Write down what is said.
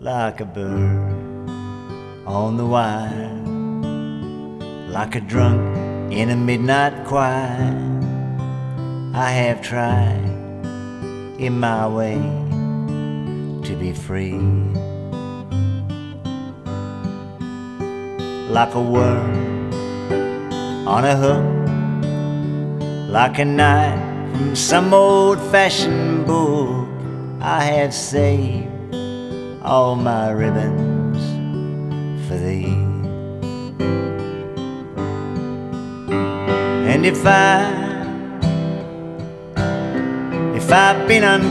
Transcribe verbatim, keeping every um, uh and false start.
like a bird on the wire, like a drunk in a midnight choir. I have tried in my way to be free, like a worm on a hook, like a knight from some old-fashioned book. I have saved all my ribbons for thee. And if I, if I've been